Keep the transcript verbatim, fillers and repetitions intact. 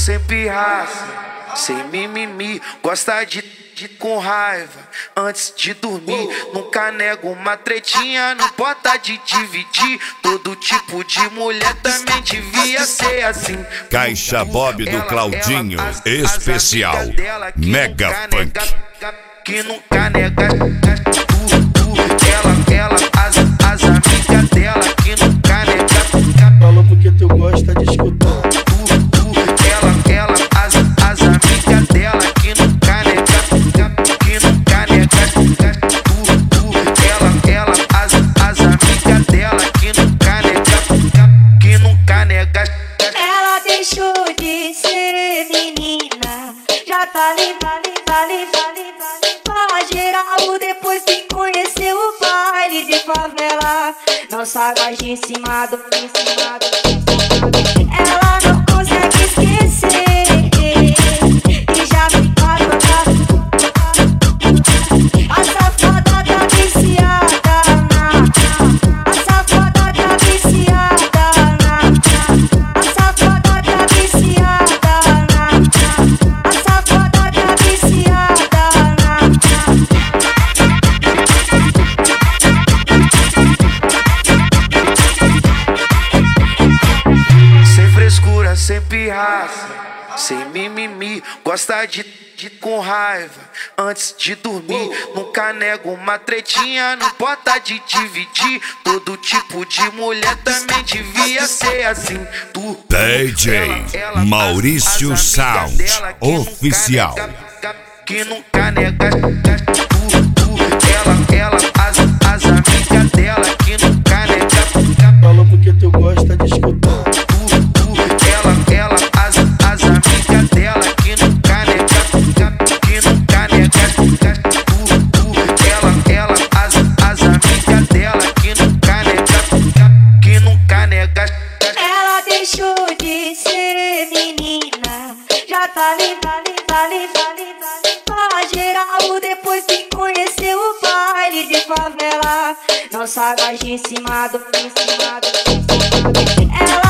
sem pirraça, sem mimimi, gosta de, de com raiva antes de dormir. Nunca nego uma tretinha, não importa de dividir. Todo tipo de mulher também devia ser assim. Caixa Bob do Claudinho, especial Mega Funk. Que nunca nega tudo, ela, ela, as, as amigas dela que nunca nega. Falou porque tu gosta de escutar. Tudo, ela, ela, as, as amigas dela que nunca nega, que nunca nega. Tudo, ela, ela, as, as amigas dela que nunca nega, que nunca nega. Ela deixou de ser menina, já tá livre, livre, livre, livre. Geral, depois que conheceu o baile de favela, nossa loja em cima do, em cima do. Ela não consegue esquecer que já fica tocada. A safada tá viciada na, a safada tá viciada na, a safada tá viciada na, a safada tá viciada na. Sem pirraça, sem mimimi, gosta de, de com raiva antes de dormir. Nunca nego uma tretinha, não importa de dividir. Todo tipo de mulher também devia ser assim. Tu, D J ela, ela, Maurício as, as Sound dela, que oficial. Nunca nega, que nunca nega tudo, ela, ela, as, as amigas dela que nunca nega. Falou porque tu gosta de escutar. Tá livre, livre, livre, livre. Geral, depois que conheceu o baile de favela, nossa loja em cima do, em cima do. Ela